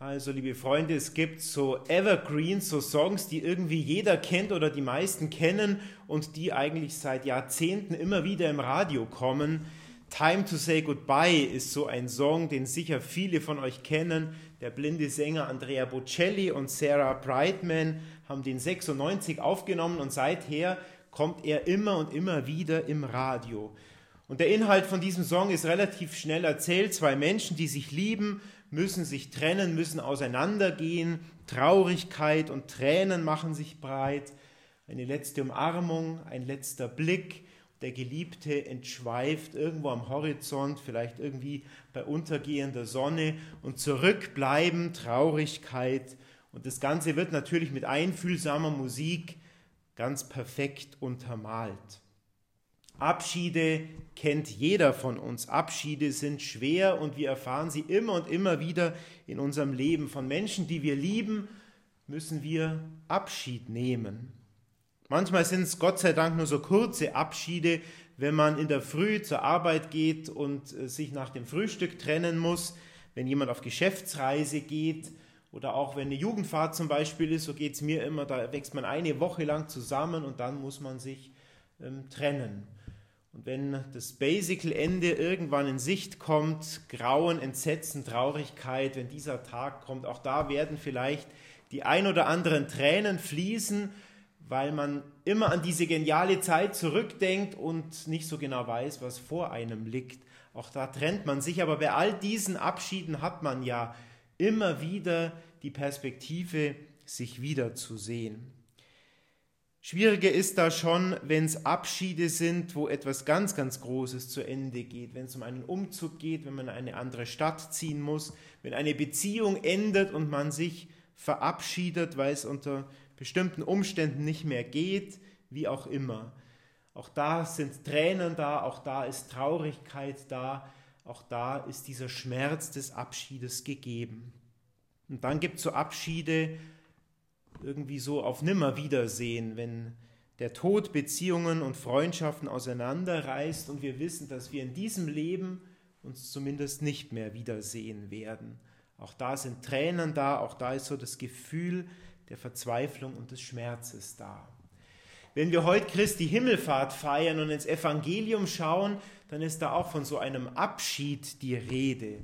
Also, liebe Freunde, es gibt so Evergreens, so Songs, die irgendwie jeder kennt oder die meisten kennen und die eigentlich seit Jahrzehnten immer wieder im Radio kommen. Time to Say Goodbye ist so ein Song, den sicher viele von euch kennen. Der blinde Sänger Andrea Bocelli und Sarah Brightman haben den 96 aufgenommen und seither kommt er immer und immer wieder im Radio. Und der Inhalt von diesem Song ist relativ schnell erzählt. Zwei Menschen, die sich lieben, müssen sich trennen, müssen auseinandergehen. Traurigkeit und Tränen machen sich breit. Eine letzte Umarmung, ein letzter Blick. Der Geliebte entschweift irgendwo am Horizont, vielleicht irgendwie bei untergehender Sonne. Und zurückbleiben, Traurigkeit. Und das Ganze wird natürlich mit einfühlsamer Musik ganz perfekt untermalt. Abschiede kennt jeder von uns. Abschiede sind schwer und wir erfahren sie immer und immer wieder in unserem Leben. Von Menschen, die wir lieben, müssen wir Abschied nehmen. Manchmal sind es Gott sei Dank nur so kurze Abschiede, wenn man in der Früh zur Arbeit geht und sich nach dem Frühstück trennen muss, wenn jemand auf Geschäftsreise geht oder auch wenn eine Jugendfahrt zum Beispiel ist, so geht es mir immer, da wächst man eine Woche lang zusammen und dann muss man sich trennen. Und wenn das Basical-Ende irgendwann in Sicht kommt, Grauen, Entsetzen, Traurigkeit, wenn dieser Tag kommt, auch da werden vielleicht die ein oder anderen Tränen fließen, weil man immer an diese geniale Zeit zurückdenkt und nicht so genau weiß, was vor einem liegt. Auch da trennt man sich, aber bei all diesen Abschieden hat man ja immer wieder die Perspektive, sich wiederzusehen. Schwieriger ist da schon, wenn es Abschiede sind, wo etwas ganz, ganz Großes zu Ende geht, wenn es um einen Umzug geht, wenn man in eine andere Stadt ziehen muss, wenn eine Beziehung endet und man sich verabschiedet, weil es unter bestimmten Umständen nicht mehr geht, wie auch immer. Auch da sind Tränen da, auch da ist Traurigkeit da, auch da ist dieser Schmerz des Abschiedes gegeben. Und dann gibt es so Abschiede, irgendwie so auf Nimmerwiedersehen, wenn der Tod Beziehungen und Freundschaften auseinanderreißt und wir wissen, dass wir in diesem Leben uns zumindest nicht mehr wiedersehen werden. Auch da sind Tränen da, auch da ist so das Gefühl der Verzweiflung und des Schmerzes da. Wenn wir heute Christi Himmelfahrt feiern und ins Evangelium schauen, dann ist da auch von so einem Abschied die Rede.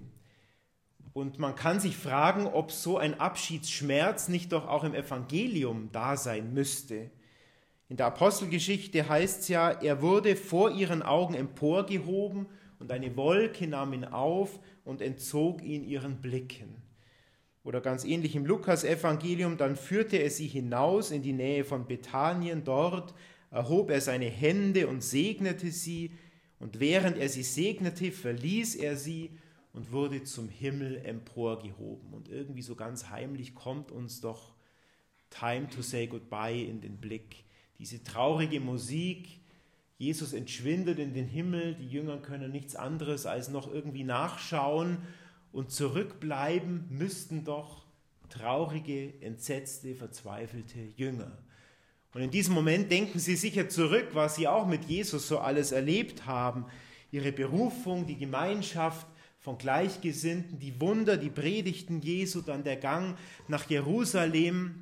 Und man kann sich fragen, ob so ein Abschiedsschmerz nicht doch auch im Evangelium da sein müsste. In der Apostelgeschichte heißt es ja, er wurde vor ihren Augen emporgehoben und eine Wolke nahm ihn auf und entzog ihn ihren Blicken. Oder ganz ähnlich im Lukas-Evangelium, dann führte er sie hinaus in die Nähe von Bethanien. Dort erhob er seine Hände und segnete sie. Und während er sie segnete, verließ er sie und wurde zum Himmel emporgehoben. Und irgendwie so ganz heimlich kommt uns doch Time to Say Goodbye in den Blick. Diese traurige Musik, Jesus entschwindet in den Himmel, die Jünger können nichts anderes als noch irgendwie nachschauen und zurückbleiben müssten doch traurige, entsetzte, verzweifelte Jünger. Und in diesem Moment denken sie sicher zurück, was sie auch mit Jesus so alles erlebt haben. Ihre Berufung, die Gemeinschaft von Gleichgesinnten, die Wunder, die Predigten Jesu, dann der Gang nach Jerusalem,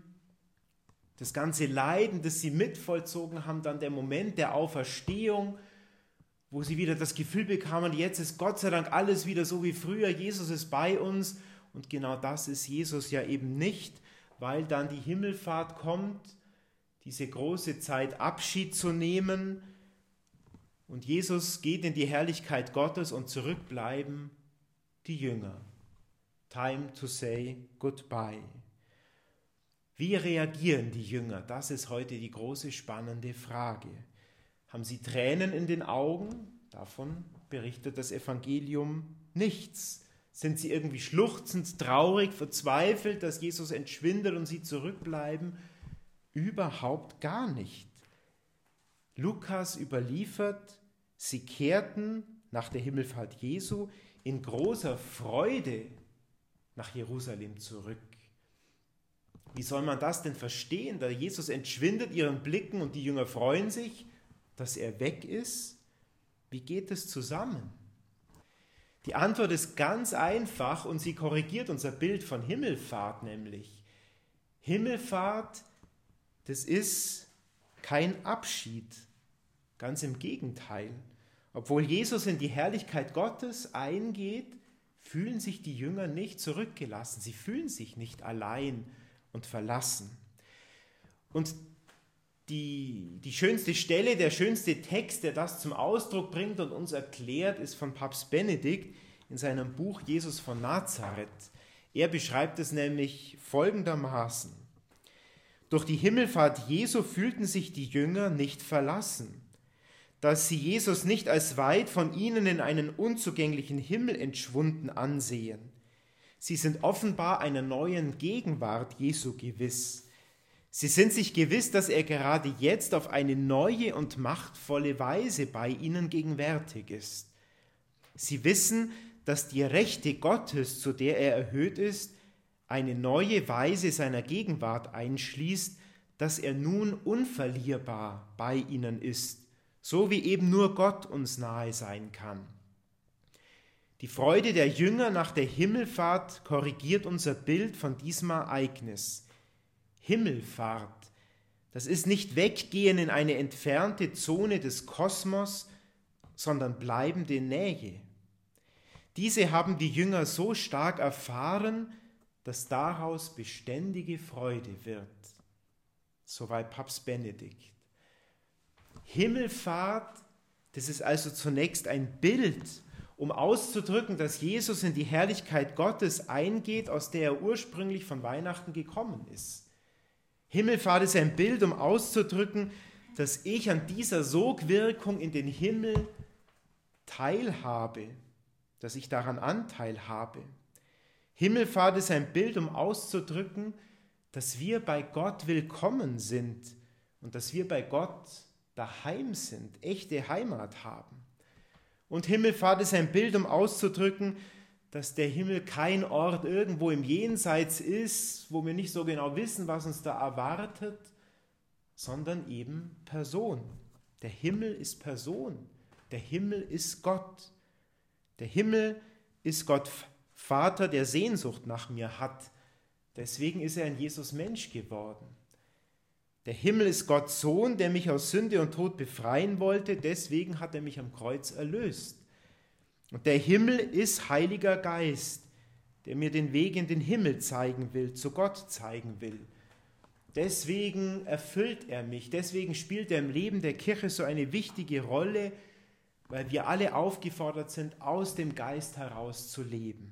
das ganze Leiden, das sie mitvollzogen haben, dann der Moment der Auferstehung, wo sie wieder das Gefühl bekamen, jetzt ist Gott sei Dank alles wieder so wie früher, Jesus ist bei uns. Und genau das ist Jesus ja eben nicht, weil dann die Himmelfahrt kommt, diese große Zeit Abschied zu nehmen und Jesus geht in die Herrlichkeit Gottes und zurückbleiben die Jünger. Time to say goodbye. Wie reagieren die Jünger? Das ist heute die große spannende Frage. Haben sie Tränen in den Augen? Davon berichtet das Evangelium nichts. Sind sie irgendwie schluchzend, traurig, verzweifelt, dass Jesus entschwindet und sie zurückbleiben? Überhaupt gar nicht. Lukas überliefert, sie kehrten nach der Himmelfahrt Jesu in großer Freude nach Jerusalem zurück. Wie soll man das denn verstehen? Da Jesus entschwindet ihren Blicken und die Jünger freuen sich, dass er weg ist. Wie geht es zusammen? Die Antwort ist ganz einfach und sie korrigiert unser Bild von Himmelfahrt nämlich. Himmelfahrt, das ist kein Abschied, ganz im Gegenteil. Obwohl Jesus in die Herrlichkeit Gottes eingeht, fühlen sich die Jünger nicht zurückgelassen. Sie fühlen sich nicht allein und verlassen. Und die schönste Stelle, der schönste Text, der das zum Ausdruck bringt und uns erklärt, ist von Papst Benedikt in seinem Buch Jesus von Nazareth. Er beschreibt es nämlich folgendermaßen: Durch die Himmelfahrt Jesu fühlten sich die Jünger nicht verlassen, dass sie Jesus nicht als weit von ihnen in einen unzugänglichen Himmel entschwunden ansehen. Sie sind offenbar einer neuen Gegenwart Jesu gewiss. Sie sind sich gewiss, dass er gerade jetzt auf eine neue und machtvolle Weise bei ihnen gegenwärtig ist. Sie wissen, dass die Rechte Gottes, zu der er erhöht ist, eine neue Weise seiner Gegenwart einschließt, dass er nun unverlierbar bei ihnen ist, so wie eben nur Gott uns nahe sein kann. Die Freude der Jünger nach der Himmelfahrt korrigiert unser Bild von diesem Ereignis. Himmelfahrt, das ist nicht Weggehen in eine entfernte Zone des Kosmos, sondern bleibende Nähe. Diese haben die Jünger so stark erfahren, dass daraus beständige Freude wird. Soweit Papst Benedikt. Himmelfahrt, das ist also zunächst ein Bild, um auszudrücken, dass Jesus in die Herrlichkeit Gottes eingeht, aus der er ursprünglich von Weihnachten gekommen ist. Himmelfahrt ist ein Bild, um auszudrücken, dass ich an dieser Sogwirkung in den Himmel teilhabe, dass ich daran Anteil habe. Himmelfahrt ist ein Bild, um auszudrücken, dass wir bei Gott willkommen sind und dass wir bei Gott daheim sind, echte Heimat haben. Und Himmelfahrt ist ein Bild, um auszudrücken, dass der Himmel kein Ort irgendwo im Jenseits ist, wo wir nicht so genau wissen, was uns da erwartet, sondern eben Person. Der Himmel ist Person. Der Himmel ist Gott. Der Himmel ist Gott Vater, der Sehnsucht nach mir hat. Deswegen ist er in Jesus Mensch geworden. Der Himmel ist Gott Sohn, der mich aus Sünde und Tod befreien wollte. Deswegen hat er mich am Kreuz erlöst. Und der Himmel ist Heiliger Geist, der mir den Weg in den Himmel zeigen will, zu Gott zeigen will. Deswegen erfüllt er mich, deswegen spielt er im Leben der Kirche so eine wichtige Rolle, weil wir alle aufgefordert sind, aus dem Geist heraus zu leben.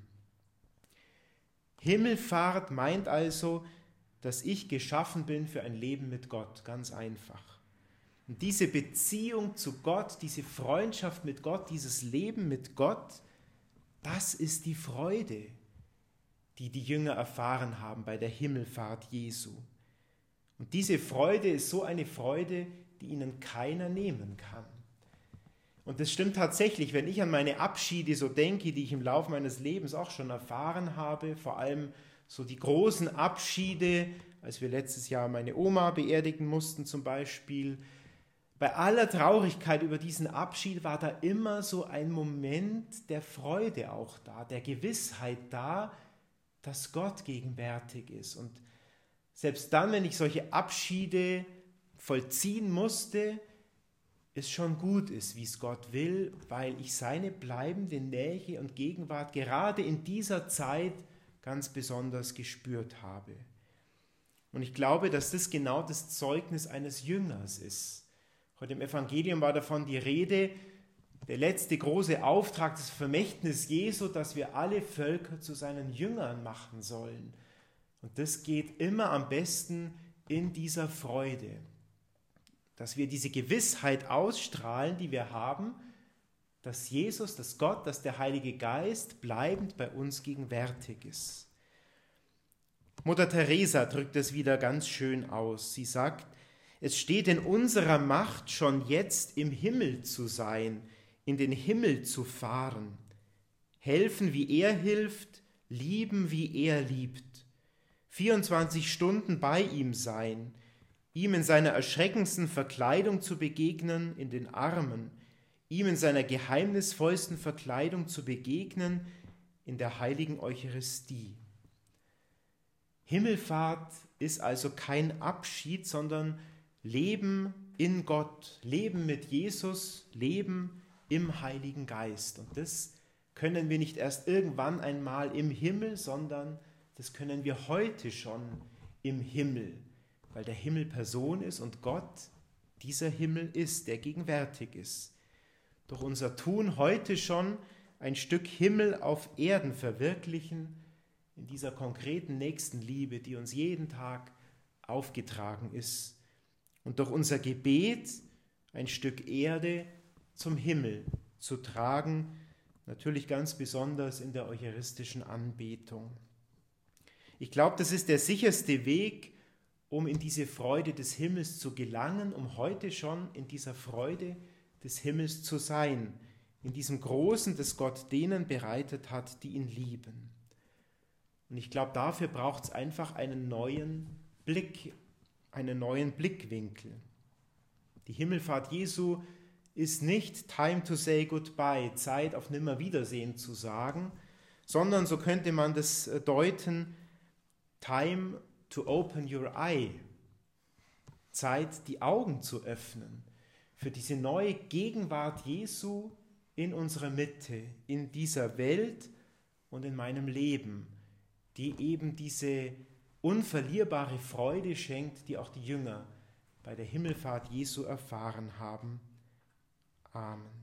Himmelfahrt meint also, dass ich geschaffen bin für ein Leben mit Gott, ganz einfach. Und diese Beziehung zu Gott, diese Freundschaft mit Gott, dieses Leben mit Gott, das ist die Freude, die die Jünger erfahren haben bei der Himmelfahrt Jesu. Und diese Freude ist so eine Freude, die ihnen keiner nehmen kann. Und das stimmt tatsächlich, wenn ich an meine Abschiede so denke, die ich im Laufe meines Lebens auch schon erfahren habe, vor allem so die großen Abschiede, als wir letztes Jahr meine Oma beerdigen mussten zum Beispiel. Bei aller Traurigkeit über diesen Abschied war da immer so ein Moment der Freude auch da, der Gewissheit da, dass Gott gegenwärtig ist. Und selbst dann, wenn ich solche Abschiede vollziehen musste, es schon gut ist, wie es Gott will, weil ich seine bleibende Nähe und Gegenwart gerade in dieser Zeit ganz besonders gespürt habe. Und ich glaube, dass das genau das Zeugnis eines Jüngers ist. Heute im Evangelium war davon die Rede, der letzte große Auftrag, das Vermächtnis Jesu, dass wir alle Völker zu seinen Jüngern machen sollen. Und das geht immer am besten in dieser Freude, dass wir diese Gewissheit ausstrahlen, die wir haben, dass Jesus, dass Gott, dass der Heilige Geist bleibend bei uns gegenwärtig ist. Mutter Teresa drückt es wieder ganz schön aus. Sie sagt, es steht in unserer Macht, schon jetzt im Himmel zu sein, in den Himmel zu fahren, helfen, wie er hilft, lieben, wie er liebt, 24 Stunden bei ihm sein, ihm in seiner erschreckendsten Verkleidung zu begegnen, in den Armen, ihm in seiner geheimnisvollsten Verkleidung zu begegnen in der heiligen Eucharistie. Himmelfahrt ist also kein Abschied, sondern Leben in Gott, Leben mit Jesus, Leben im Heiligen Geist. Und das können wir nicht erst irgendwann einmal im Himmel, sondern das können wir heute schon im Himmel, weil der Himmel Person ist und Gott dieser Himmel ist, der gegenwärtig ist. Durch unser Tun heute schon ein Stück Himmel auf Erden verwirklichen, in dieser konkreten Nächstenliebe, die uns jeden Tag aufgetragen ist. Und durch unser Gebet ein Stück Erde zum Himmel zu tragen, natürlich ganz besonders in der eucharistischen Anbetung. Ich glaube, das ist der sicherste Weg, um in diese Freude des Himmels zu gelangen, um heute schon in dieser Freude des Himmels zu sein, in diesem Großen, das Gott denen bereitet hat, die ihn lieben. Und ich glaube, dafür braucht es einfach einen neuen Blick, einen neuen Blickwinkel. Die Himmelfahrt Jesu ist nicht Time to say goodbye, Zeit auf Nimmerwiedersehen zu sagen, sondern, so könnte man das deuten, Time to open your eye, Zeit, die Augen zu öffnen für diese neue Gegenwart Jesu in unserer Mitte, in dieser Welt und in meinem Leben, die eben diese unverlierbare Freude schenkt, die auch die Jünger bei der Himmelfahrt Jesu erfahren haben. Amen.